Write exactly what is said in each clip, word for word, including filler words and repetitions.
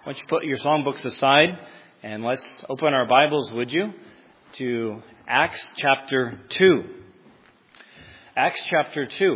Why don't you put your songbooks aside and let's open our Bibles, would you, to Acts chapter two. Acts chapter two.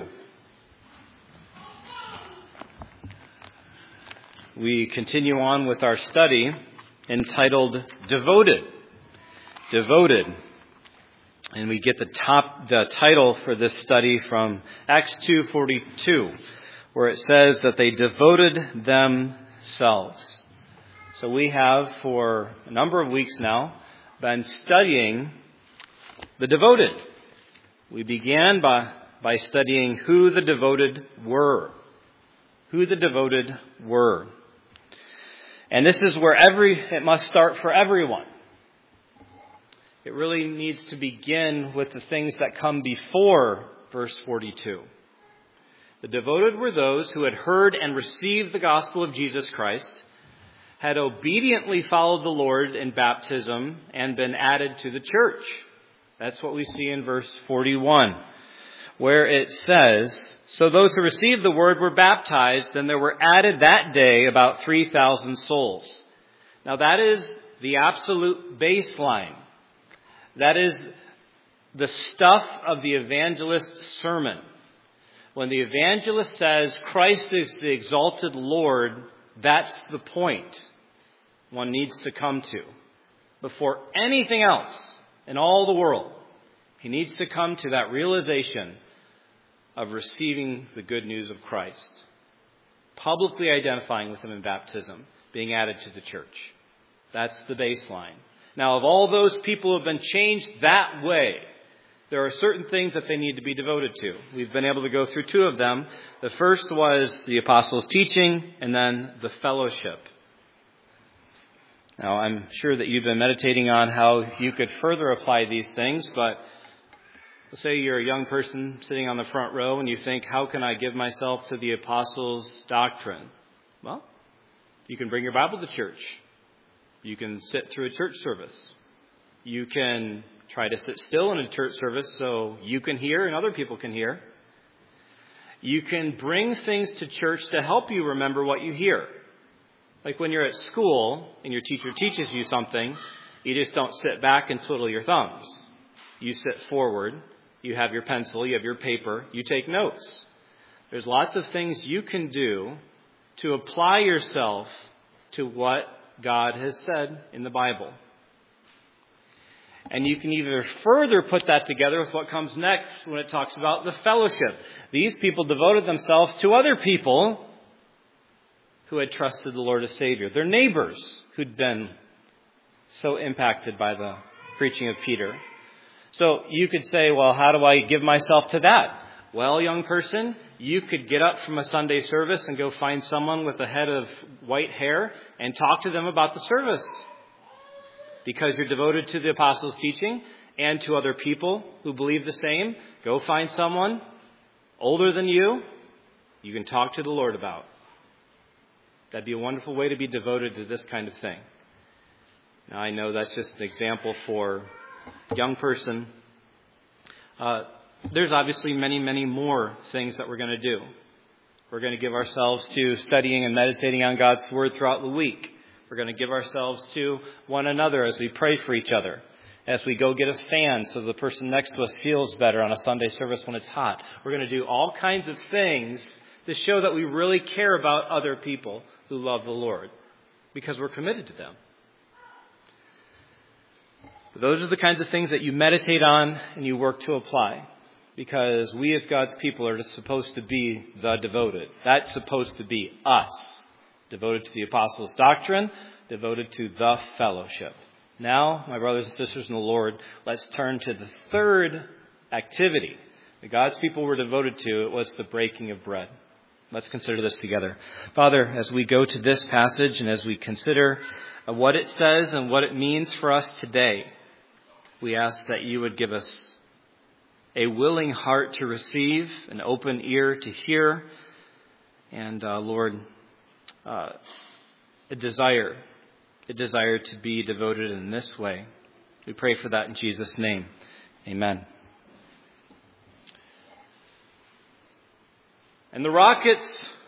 We continue on with our study entitled Devoted. Devoted. And we get the top the title for this study from Acts two forty-two, where it says that they devoted themselves. So we have, for a number of weeks now, been studying the devoted. We began by, by studying who the devoted were. Who the devoted were. And this is where every it must start for everyone. It really needs to begin with the things that come before verse forty-two. The devoted were those who had heard and received the gospel of Jesus Christ, had obediently followed the Lord in baptism, and been added to the church. That's what we see in verse forty-one, where it says, "So those who received the word were baptized, and there were added that day about three thousand souls." Now that is the absolute baseline. That is the stuff of the evangelist's sermon. When the evangelist says Christ is the exalted Lord, that's the point one needs to come to. Before anything else in all the world, he needs to come to that realization of receiving the good news of Christ, publicly identifying with him in baptism, being added to the church. That's the baseline. Now, of all those people who have been changed that way, there are certain things that they need to be devoted to. We've been able to go through two of them. The first was the apostles' teaching, and then the fellowship. Now, I'm sure that you've been meditating on how you could further apply these things, but let's say you're a young person sitting on the front row and you think, how can I give myself to the apostles' doctrine? Well, you can bring your Bible to church. You can sit through a church service. You can try to sit still in a church service so you can hear and other people can hear. You can bring things to church to help you remember what you hear. Like when you're at school and your teacher teaches you something, you just don't sit back and twiddle your thumbs. You sit forward, you have your pencil, you have your paper, you take notes. There's lots of things you can do to apply yourself to what God has said in the Bible. And you can either further put that together with what comes next when it talks about the fellowship. These people devoted themselves to other people who had trusted the Lord as Savior. Their neighbors who'd been so impacted by the preaching of Peter. So you could say, well, how do I give myself to that? Well, young person, you could get up from a Sunday service and go find someone with a head of white hair and talk to them about the service. Because you're devoted to the apostles' teaching and to other people who believe the same, go find someone older than you you can talk to the Lord about. That'd be a wonderful way to be devoted to this kind of thing. Now, I know that's just an example for a young person. Uh, there's obviously many, many more things that we're going to do. We're going to give ourselves to studying and meditating on God's Word throughout the week. We're going to give ourselves to one another as we pray for each other. As we go get a fan so the person next to us feels better on a Sunday service when it's hot. We're going to do all kinds of things to show that we really care about other people who love the Lord, because we're committed to them. Those are the kinds of things that you meditate on and you work to apply, because we as God's people are supposed to be the devoted. That's supposed to be us. Devoted to the apostles' doctrine, devoted to the fellowship. Now, my brothers and sisters in the Lord, let's turn to the third activity that God's people were devoted to. It was the breaking of bread. Let's consider this together. Father, as we go to this passage and as we consider what it says and what it means for us today, we ask that you would give us a willing heart to receive, an open ear to hear, and uh, Lord, uh, a desire, a desire to be devoted in this way. We pray for that in Jesus' name. Amen. And the rockets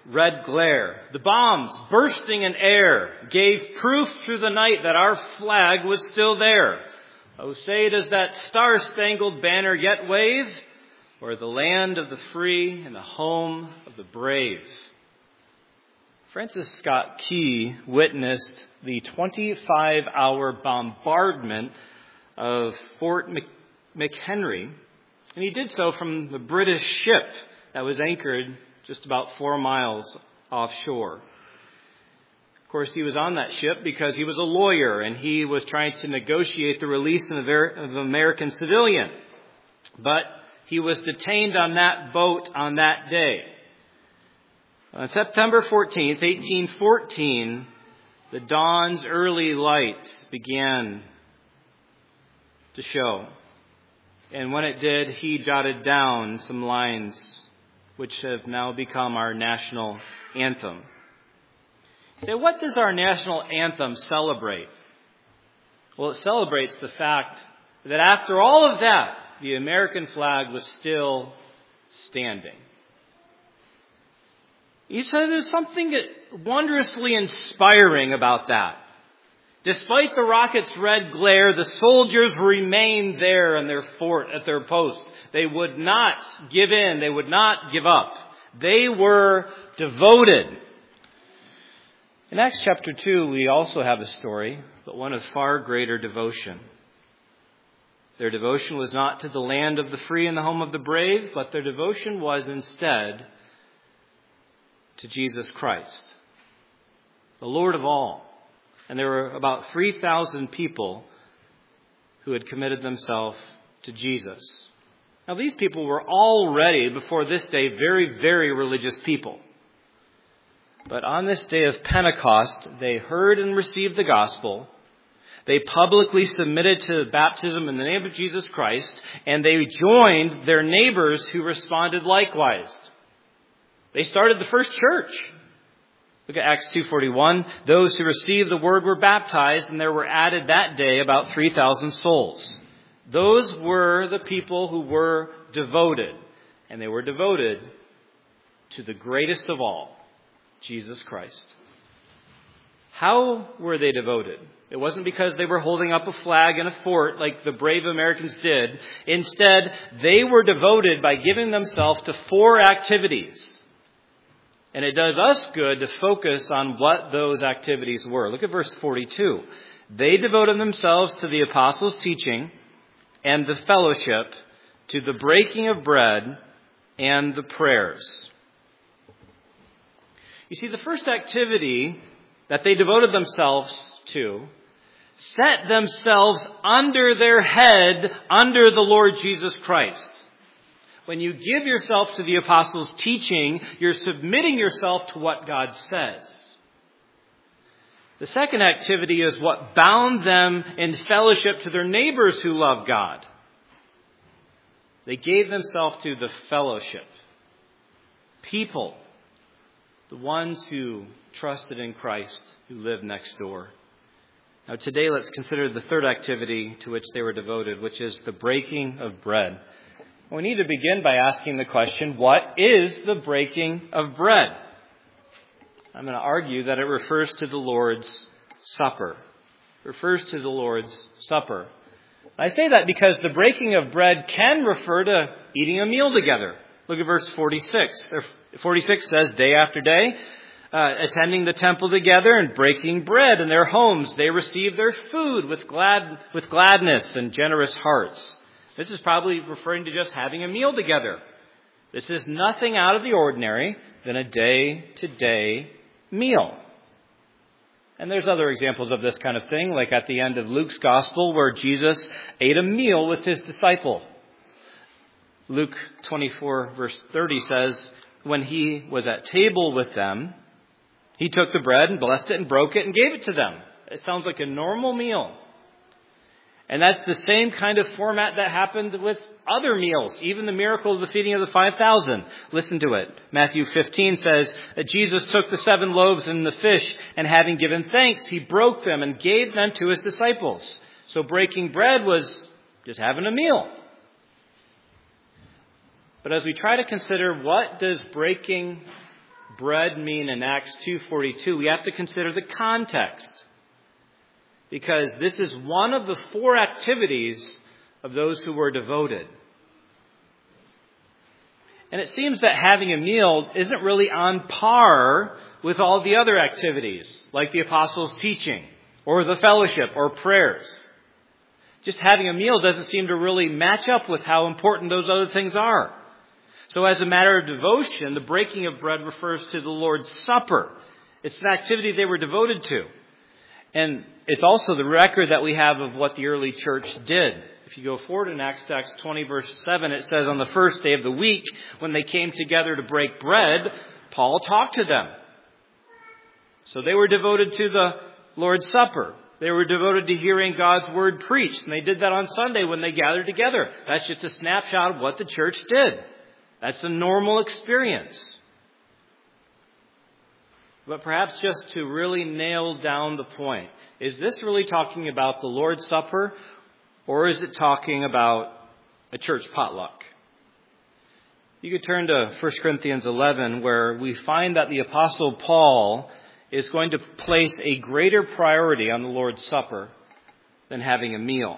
red glare. The bombs bursting in air gave proof through the night that our flag was still there. Oh, say, does that star-spangled banner yet wave? Or the land of the free and the home of the brave? Francis Scott Key witnessed the twenty-five hour bombardment of Fort McHenry, and he did so from the British ship that was anchored just about four miles offshore. Of course, he was on that ship because he was a lawyer, and he was trying to negotiate the release of an American civilian. But he was detained on that boat on that day. On September fourteenth, eighteen fourteen, the dawn's early lights began to show. And when it did, he jotted down some lines which have now become our national anthem. So what does our national anthem celebrate? Well, it celebrates the fact that after all of that, the American flag was still standing. You said there's something wondrously inspiring about that. Despite the rocket's red glare, the soldiers remained there in their fort, at their post. They would not give in. They would not give up. They were devoted. In Acts chapter two, we also have a story, but one of far greater devotion. Their devotion was not to the land of the free and the home of the brave, but their devotion was instead to Jesus Christ, the Lord of all. And there were about three thousand people who had committed themselves to Jesus. Now, these people were already, before this day, very, very religious people. But on this day of Pentecost, they heard and received the gospel. They publicly submitted to baptism in the name of Jesus Christ, and they joined their neighbors who responded likewise. They started the first church. Look at Acts two forty-one. Those who received the word were baptized, and there were added that day about three thousand souls. Those were the people who were devoted, and they were devoted to the greatest of all, Jesus Christ. How were they devoted? It wasn't because they were holding up a flag in a fort like the brave Americans did. Instead, they were devoted by giving themselves to four activities. And it does us good to focus on what those activities were. Look at verse forty-two. They devoted themselves to the apostles' teaching and the fellowship, to the breaking of bread and the prayers. You see, the first activity that they devoted themselves to set themselves under their head, under the Lord Jesus Christ. When you give yourself to the apostles' teaching, you're submitting yourself to what God says. The second activity is what bound them in fellowship to their neighbors who love God. They gave themselves to the fellowship. People, the ones who trusted in Christ, who lived next door. Now today let's consider the third activity to which they were devoted, which is the breaking of bread. We need to begin by asking the question, what is the breaking of bread? I'm going to argue that it refers to the Lord's Supper. It refers to the Lord's Supper. I say that because the breaking of bread can refer to eating a meal together. Look at verse forty-six. forty-six says, day after day, uh, attending the temple together and breaking bread in their homes, they received their food with glad with gladness and generous hearts. This is probably referring to just having a meal together. This is nothing out of the ordinary than a day-to-day meal. And there's other examples of this kind of thing, like at the end of Luke's Gospel, where Jesus ate a meal with his disciple. Luke twenty-four, verse thirty says, when he was at table with them, he took the bread and blessed it and broke it and gave it to them. It sounds like a normal meal. And that's the same kind of format that happened with other meals, even the miracle of the feeding of the five thousand. Listen to it. Matthew fifteen says that Jesus took the seven loaves and the fish, and having given thanks, he broke them and gave them to his disciples. So breaking bread was just having a meal. But as we try to consider what does breaking bread mean in Acts two forty-two, we have to consider the context. Because this is one of the four activities of those who were devoted. And it seems that having a meal isn't really on par with all the other activities, like the apostles' teaching, or the fellowship, or prayers. Just having a meal doesn't seem to really match up with how important those other things are. So as a matter of devotion, the breaking of bread refers to the Lord's Supper. It's an activity they were devoted to. And it's also the record that we have of what the early church did. If you go forward in Acts twenty, verse seven, it says, on the first day of the week, when they came together to break bread, Paul talked to them. So they were devoted to the Lord's Supper. They were devoted to hearing God's word preached. And they did that on Sunday when they gathered together. That's just a snapshot of what the church did. That's a normal experience. But perhaps just to really nail down the point, is this really talking about the Lord's Supper, or is it talking about a church potluck? You could turn to First Corinthians eleven, where we find that the Apostle Paul is going to place a greater priority on the Lord's Supper than having a meal.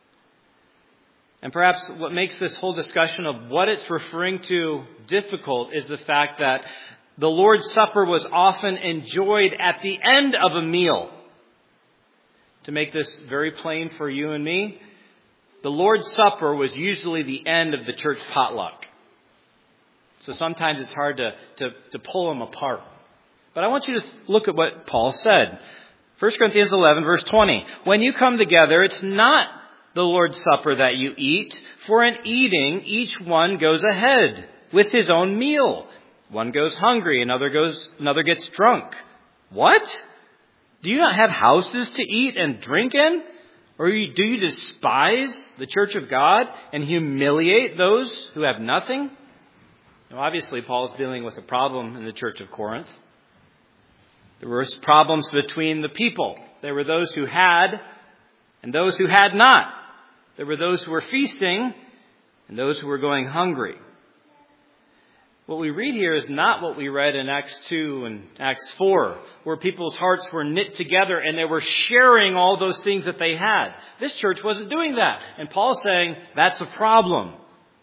And perhaps what makes this whole discussion of what it's referring to difficult is the fact that the Lord's Supper was often enjoyed at the end of a meal. To make this very plain for you and me, the Lord's Supper was usually the end of the church potluck. So sometimes it's hard to, to, to pull them apart. But I want you to look at what Paul said. First Corinthians eleven, verse twenty. When you come together, it's not the Lord's Supper that you eat, for in eating, each one goes ahead with his own meal. One goes hungry, another goes, another gets drunk. What? Do you not have houses to eat and drink in? Or do you despise the church of God and humiliate those who have nothing? Now, obviously, Paul's dealing with a problem in the church of Corinth. There were problems between the people. There were those who had and those who had not. There were those who were feasting and those who were going hungry. What we read here is not what we read in Acts two and Acts four, where people's hearts were knit together and they were sharing all those things that they had. This church wasn't doing that. And Paul's saying that's a problem.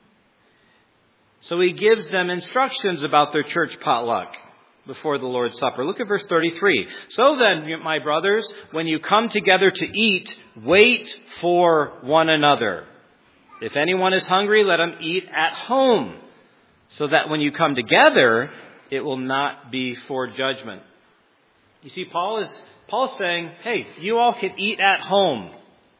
So he gives them instructions about their church potluck before the Lord's Supper. Look at verse thirty-three. So then, my brothers, when you come together to eat, wait for one another. If anyone is hungry, let him eat at home, so that when you come together, it will not be for judgment. You see, Paul is Paul's saying, hey, you all can eat at home.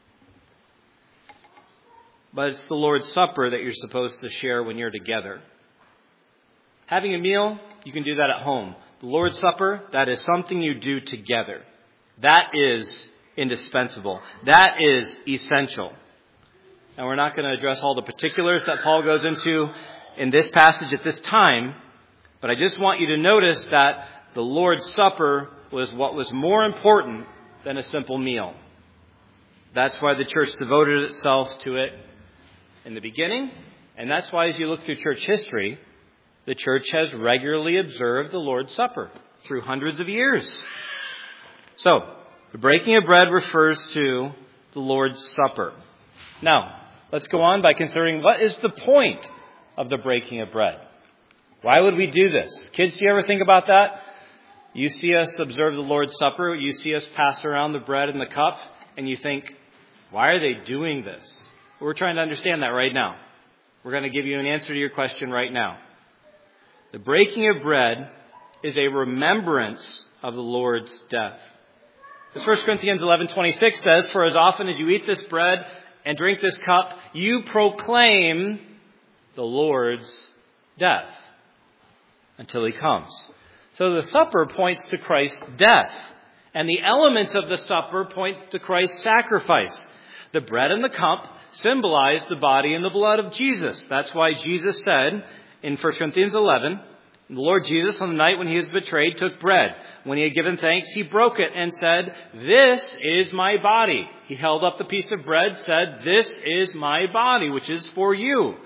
But it's the Lord's Supper that you're supposed to share when you're together. Having a meal, you can do that at home. The Lord's Supper, that is something you do together. That is indispensable. That is essential. And we're not going to address all the particulars that Paul goes into in this passage at this time, but I just want you to notice that the Lord's Supper was what was more important than a simple meal. That's why the church devoted itself to it in the beginning, and that's why as you look through church history, the church has regularly observed the Lord's Supper through hundreds of years. So, the breaking of bread refers to the Lord's Supper. Now, let's go on by considering what is the point of the breaking of bread. Why would we do this? Kids, do you ever think about that? You see us observe the Lord's Supper, you see us pass around the bread and the cup, and you think, why are they doing this? We're trying to understand that right now. We're going to give you an answer to your question right now. The breaking of bread is a remembrance of the Lord's death. As First Corinthians eleven twenty-six says, for as often as you eat this bread and drink this cup, you proclaim the Lord's death until he comes. So the supper points to Christ's death, and the elements of the supper point to Christ's sacrifice. The bread and the cup symbolize the body and the blood of Jesus. That's why Jesus said in First Corinthians eleven, the Lord Jesus, on the night when he was betrayed, took bread. When he had given thanks, he broke it and said, this is my body. He held up the piece of bread, said, this is my body, which is for you.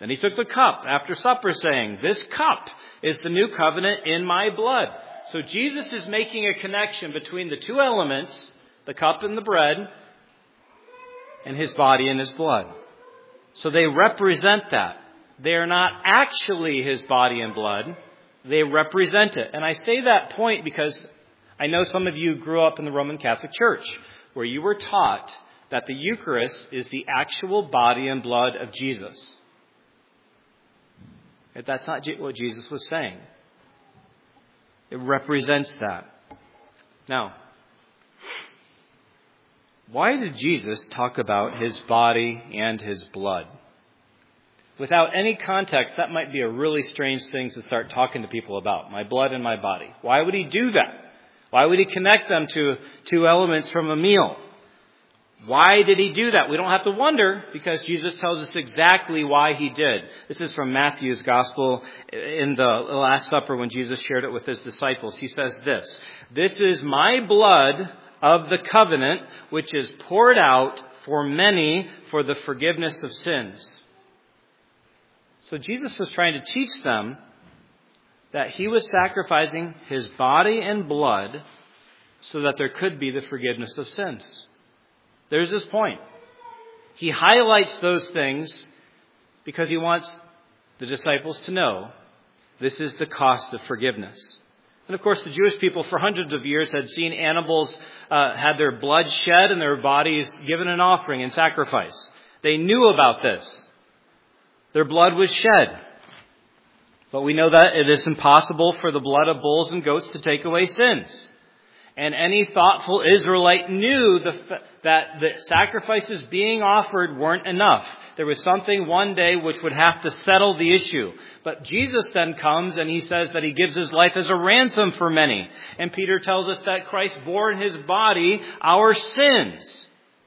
Then he took the cup after supper, saying, "This cup is the new covenant in my blood." So Jesus is making a connection between the two elements, the cup and the bread, and his body and his blood. So they represent that. They are not actually his body and blood. They represent it. And I say that point because I know some of you grew up in the Roman Catholic Church, where you were taught that the Eucharist is the actual body and blood of Jesus. But that's not what Jesus was saying. It represents that. Now, why did Jesus talk about his body and his blood? Without any context, that might be a really strange thing to start talking to people about. My blood and my body. Why would he do that? Why would he connect them to two elements from a meal? Why did he do that? We don't have to wonder, because Jesus tells us exactly why he did. This is from Matthew's Gospel in the Last Supper when Jesus shared it with his disciples. He says this, "This is my blood of the covenant, which is poured out for many for the forgiveness of sins." So Jesus was trying to teach them that he was sacrificing his body and blood so that there could be the forgiveness of sins. There's his point. He highlights those things because he wants the disciples to know this is the cost of forgiveness. And of course, the Jewish people for hundreds of years had seen animals uh, had their blood shed and their bodies given an offering and sacrifice. They knew about this. Their blood was shed. But we know that it is impossible for the blood of bulls and goats to take away sins. And any thoughtful Israelite knew the, that the sacrifices being offered weren't enough. There was something one day which would have to settle the issue. But Jesus then comes and he says that he gives his life as a ransom for many. And Peter tells us that Christ bore in his body our sins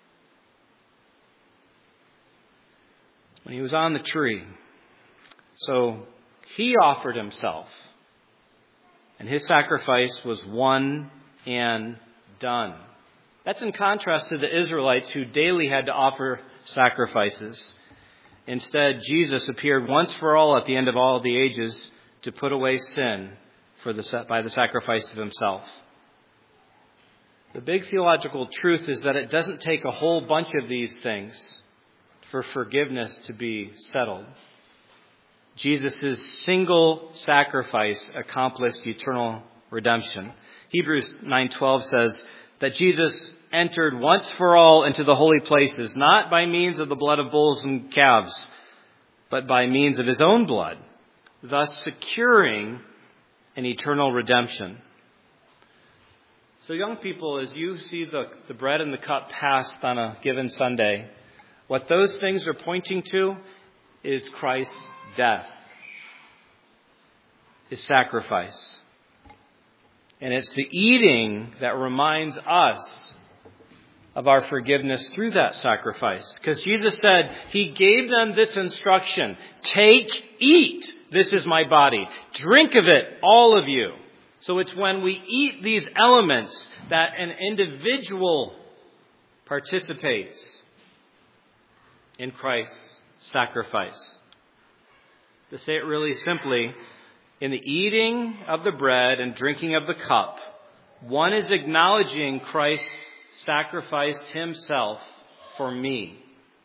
when he was on the tree. So he offered himself. And his sacrifice was one and done. That's in contrast to the Israelites who daily had to offer sacrifices. Instead, Jesus appeared once for all at the end of all the ages to put away sin for the, by the sacrifice of himself. The big theological truth is that it doesn't take a whole bunch of these things for forgiveness to be settled. Jesus' single sacrifice accomplished eternal redemption. Hebrews nine twelve says that Jesus entered once for all into the holy places, not by means of the blood of bulls and calves, but by means of his own blood, thus securing an eternal redemption. So young people, as you see the, the bread and the cup passed on a given Sunday, what those things are pointing to is Christ's death, his sacrifice. And it's the eating that reminds us of our forgiveness through that sacrifice. Because Jesus said, he gave them this instruction, take, eat, this is my body. Drink of it, all of you. So it's when we eat these elements that an individual participates in Christ's sacrifice. To say it really simply, in the eating of the bread and drinking of the cup, one is acknowledging Christ sacrificed himself for me.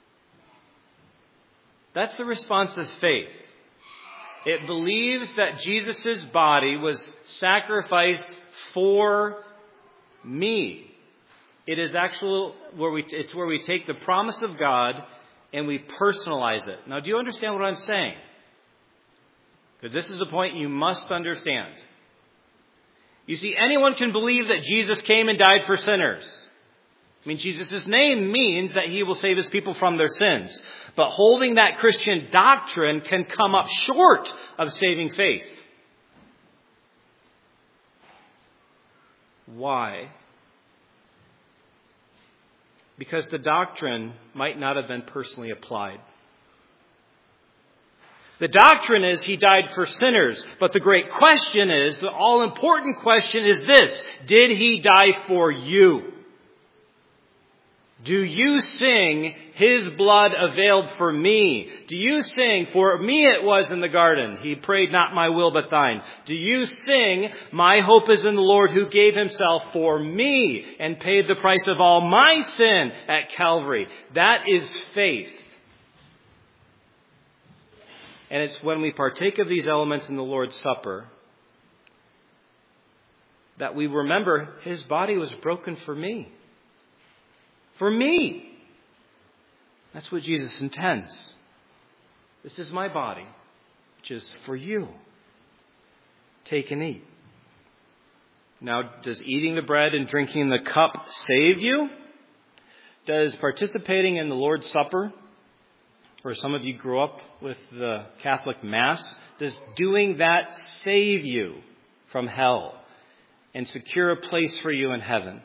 That's the response of faith. It believes that Jesus' body was sacrificed for me. It is actually where we, it's where we take the promise of God and we personalize it. Now, do you understand what I'm saying? Because this is a point you must understand. You see, anyone can believe that Jesus came and died for sinners. I mean, Jesus' name means that he will save his people from their sins. But holding that Christian doctrine can come up short of saving faith. Why? Because the doctrine might not have been personally applied. The doctrine is he died for sinners. But the great question is, the all-important question is this: did he die for you? Do you sing, his blood availed for me? Do you sing, for me it was in the garden, he prayed not my will but thine? Do you sing, my hope is in the Lord who gave himself for me and paid the price of all my sin at Calvary? That is faith. And it's when we partake of these elements in the Lord's Supper that we remember his body was broken for me. For me. That's what Jesus intends. This is my body, which is for you. Take and eat. Now, does eating the bread and drinking the cup save you? Does participating in the Lord's Supper, or some of you grew up with the Catholic Mass, does doing that save you from hell and secure a place for you in heaven?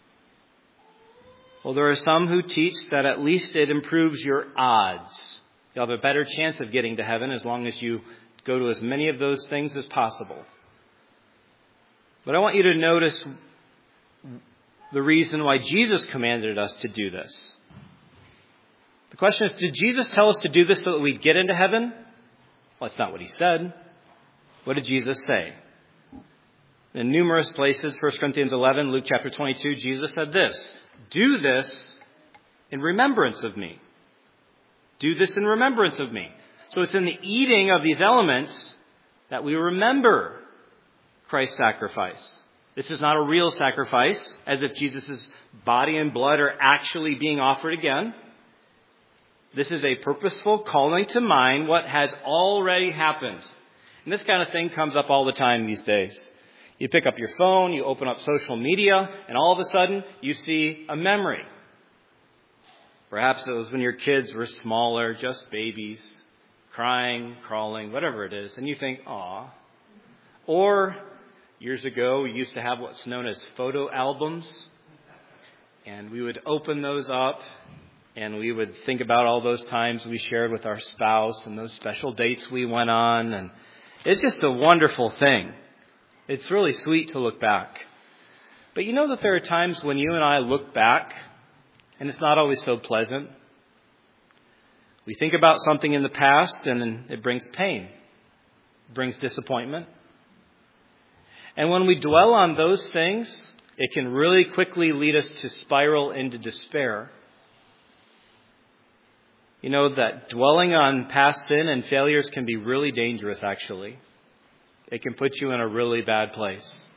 Well, there are some who teach that at least it improves your odds. You'll have a better chance of getting to heaven as long as you go to as many of those things as possible. But I want you to notice the reason why Jesus commanded us to do this. The question is, did Jesus tell us to do this so that we'd get into heaven? Well, that's not what he said. What did Jesus say? In numerous places, First Corinthians eleven, Luke chapter twenty-two, Jesus said this: do this in remembrance of me. Do this in remembrance of me. So it's in the eating of these elements that we remember Christ's sacrifice. This is not a real sacrifice, as if Jesus' body and blood are actually being offered again. This is a purposeful calling to mind what has already happened. And this kind of thing comes up all the time these days. You pick up your phone, you open up social media, and all of a sudden you see a memory. Perhaps it was when your kids were smaller, just babies, crying, crawling, whatever it is, and you think, aw. Or years ago, we used to have what's known as photo albums, and we would open those up, and we would think about all those times we shared with our spouse and those special dates we went on, and it's just a wonderful thing. It's really sweet to look back. But you know that there are times when you and I look back, and it's not always so pleasant. We think about something in the past, and it brings pain. It brings disappointment. And when we dwell on those things, it can really quickly lead us to spiral into despair. You know that dwelling on past sin and failures can be really dangerous, actually. It can put you in a really bad place.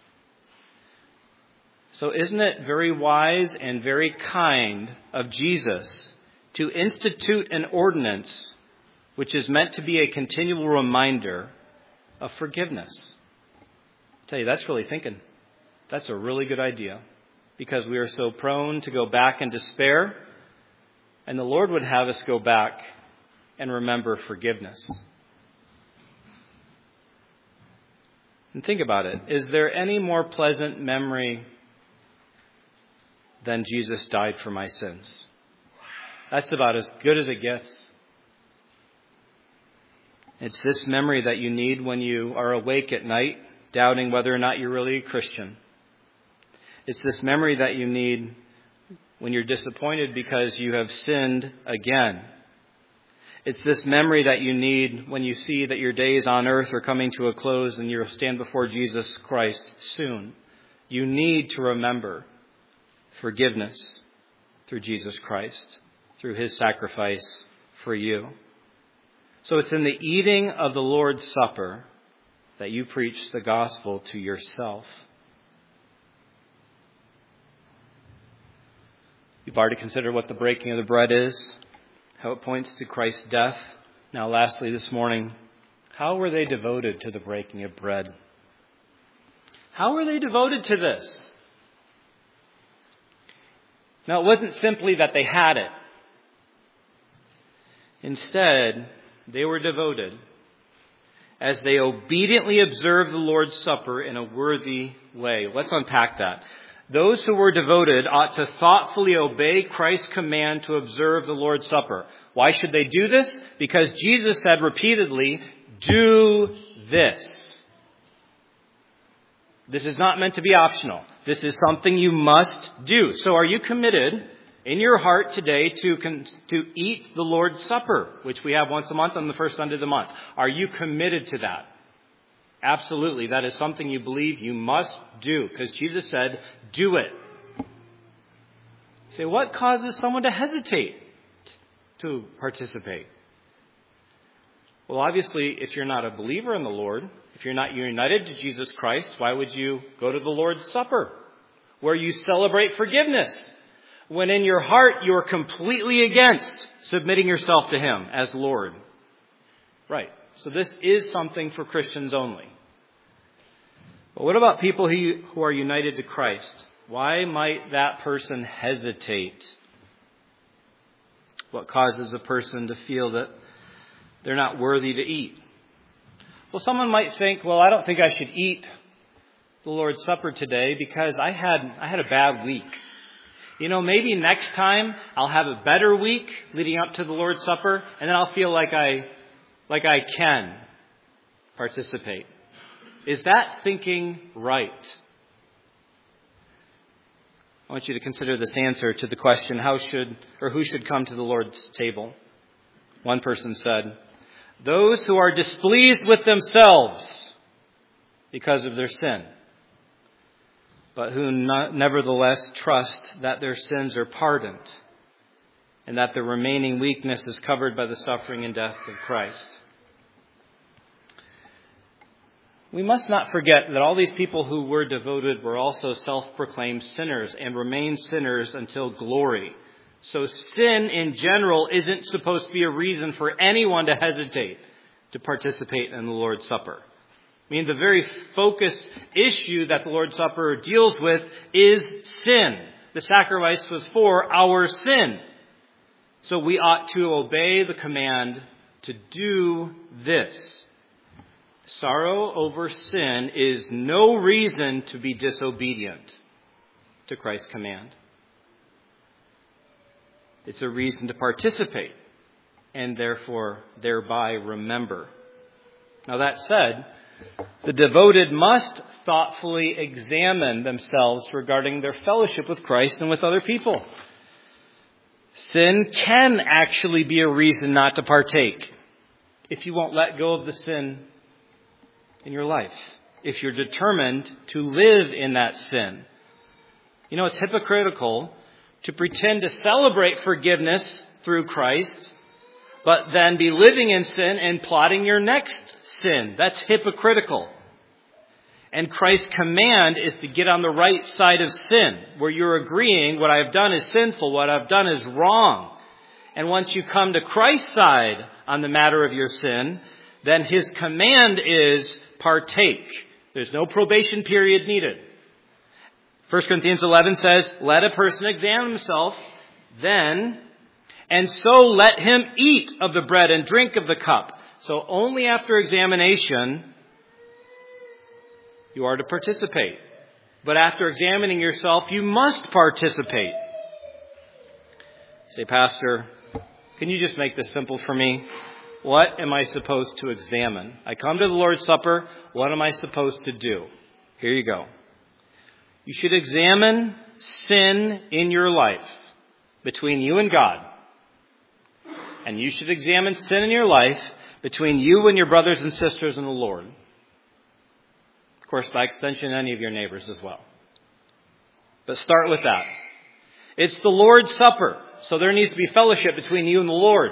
So isn't it very wise and very kind of Jesus to institute an ordinance which is meant to be a continual reminder of forgiveness? I tell you, that's really thinking. That's a really good idea, because we are so prone to go back in despair, and the Lord would have us go back and remember forgiveness. And think about it. Is there any more pleasant memory than Jesus died for my sins? That's about as good as it gets. It's this memory that you need when you are awake at night, doubting whether or not you're really a Christian. It's this memory that you need when you're disappointed because you have sinned again. It's this memory that you need when you see that your days on earth are coming to a close and you'll stand before Jesus Christ soon. You need to remember forgiveness through Jesus Christ, through his sacrifice for you. So it's in the eating of the Lord's Supper that you preach the gospel to yourself. You've already considered what the breaking of the bread is, how it points to Christ's death. Now, lastly, this morning, how were they devoted to the breaking of bread? How were they devoted to this? Now, it wasn't simply that they had it. Instead, they were devoted as they obediently observed the Lord's Supper in a worthy way. Let's unpack that. Those who were devoted ought to thoughtfully obey Christ's command to observe the Lord's Supper. Why should they do this? Because Jesus said repeatedly, do this. This is not meant to be optional. This is something you must do. So are you committed in your heart today to con- to eat the Lord's Supper, which we have once a month on the first Sunday of the month? Are you committed to that? Absolutely. That is something you believe you must do, because Jesus said, do it. You say, what causes someone to hesitate to participate? Well, obviously, if you're not a believer in the Lord, if you're not united to Jesus Christ, why would you go to the Lord's Supper, where you celebrate forgiveness, when in your heart you are completely against submitting yourself to Him as Lord? Right. So this is something for Christians only. But what about people who, who are united to Christ? Why might that person hesitate? What causes a person to feel that they're not worthy to eat? Well, someone might think, well, I don't think I should eat the Lord's Supper today because I had I had a bad week. You know, maybe next time I'll have a better week leading up to the Lord's Supper, and then I'll feel like I like I can participate. Is that thinking right? I want you to consider this answer to the question, how should or who should come to the Lord's table? One person said, those who are displeased with themselves because of their sin, but who not, nevertheless trust that their sins are pardoned and that the remaining weakness is covered by the suffering and death of Christ. We must not forget that all these people who were devoted were also self-proclaimed sinners and remain sinners until glory. So sin in general isn't supposed to be a reason for anyone to hesitate to participate in the Lord's Supper. I mean, the very focus issue that the Lord's Supper deals with is sin. The sacrifice was for our sin. So we ought to obey the command to do this. Sorrow over sin is no reason to be disobedient to Christ's command. It's a reason to participate and therefore thereby remember. Now that said, the devoted must thoughtfully examine themselves regarding their fellowship with Christ and with other people. Sin can actually be a reason not to partake if you won't let go of the sin in your life, if you're determined to live in that sin. You know, it's hypocritical to pretend to celebrate forgiveness through Christ, but then be living in sin and plotting your next sin. That's hypocritical. And Christ's command is to get on the right side of sin, where you're agreeing what I've done is sinful, what I've done is wrong. And once you come to Christ's side on the matter of your sin, then His command is partake. There's no probation period needed. First Corinthians eleven says, let a person examine himself, then, and so let him eat of the bread and drink of the cup. So only after examination you are to participate. But after examining yourself, you must participate. Say, Pastor, can you just make this simple for me? What am I supposed to examine? I come to the Lord's Supper. What am I supposed to do? Here you go. You should examine sin in your life between you and God. And you should examine sin in your life between you and your brothers and sisters in the Lord. Of course, by extension, any of your neighbors as well. But start with that. It's the Lord's Supper, so there needs to be fellowship between you and the Lord.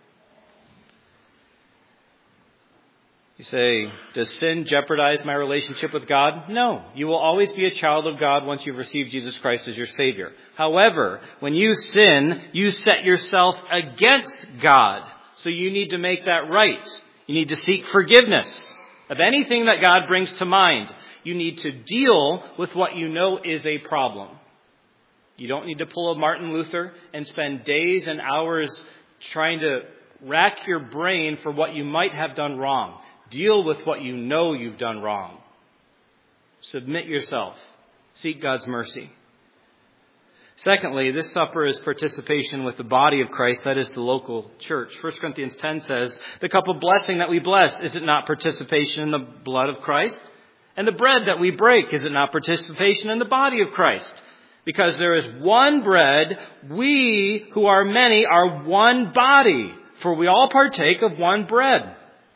You say, does sin jeopardize my relationship with God? No. You will always be a child of God once you've received Jesus Christ as your Savior. However, when you sin, you set yourself against God. So you need to make that right. You need to seek forgiveness of anything that God brings to mind. You need to deal with what you know is a problem. You don't need to pull a Martin Luther and spend days and hours trying to rack your brain for what you might have done wrong. Deal with what you know you've done wrong. Submit yourself. Seek God's mercy. Secondly, this supper is participation with the body of Christ, that is the local church. First Corinthians ten says, the cup of blessing that we bless, is it not participation in the blood of Christ? And the bread that we break, is it not participation in the body of Christ? Because there is one bread, we who are many are one body, for we all partake of one bread.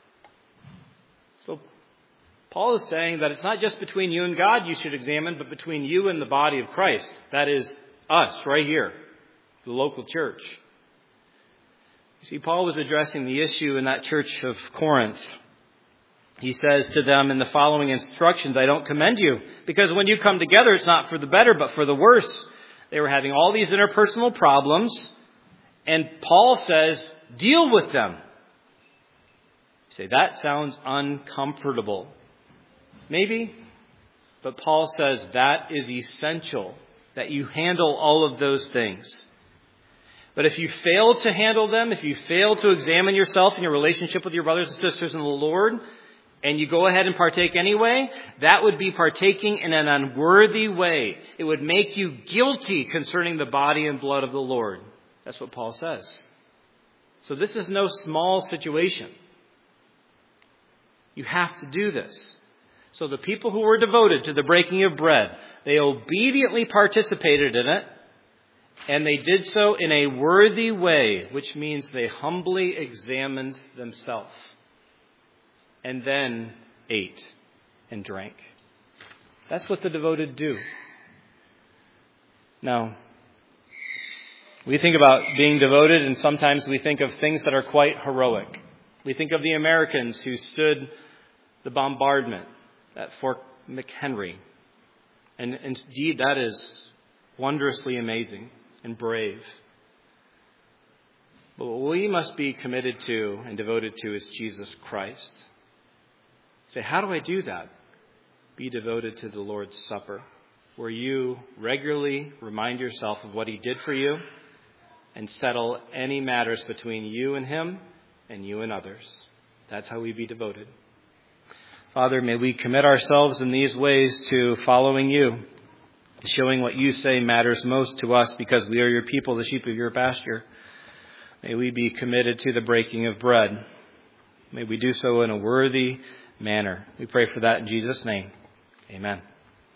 So Paul is saying that it's not just between you and God you should examine, but between you and the body of Christ. That is us right here, the local church. You see, Paul was addressing the issue in that church of Corinth. He says to them in the following instructions, I don't commend you, because when you come together, it's not for the better, but for the worse. They were having all these interpersonal problems, and Paul says, deal with them. You say, that sounds uncomfortable. Maybe, but Paul says that is essential, that you handle all of those things. But if you fail to handle them, if you fail to examine yourself and your relationship with your brothers and sisters in the Lord, and you go ahead and partake anyway, that would be partaking in an unworthy way. It would make you guilty concerning the body and blood of the Lord. That's what Paul says. So this is no small situation. You have to do this. So the people who were devoted to the breaking of bread, they obediently participated in it, and they did so in a worthy way, which means they humbly examined themselves. And then ate and drank. That's what the devoted do. Now, we think about being devoted, and sometimes we think of things that are quite heroic. We think of the Americans who stood the bombardment at Fort McHenry. And indeed, that is wondrously amazing and brave. But what we must be committed to and devoted to is Jesus Christ. Say, how do I do that? Be devoted to the Lord's Supper, where you regularly remind yourself of what He did for you and settle any matters between you and Him and you and others. That's how we be devoted. Father, may we commit ourselves in these ways to following you, showing what you say matters most to us because we are your people, the sheep of your pasture. May we be committed to the breaking of bread. May we do so in a worthy manner. We pray for that in Jesus' name. Amen.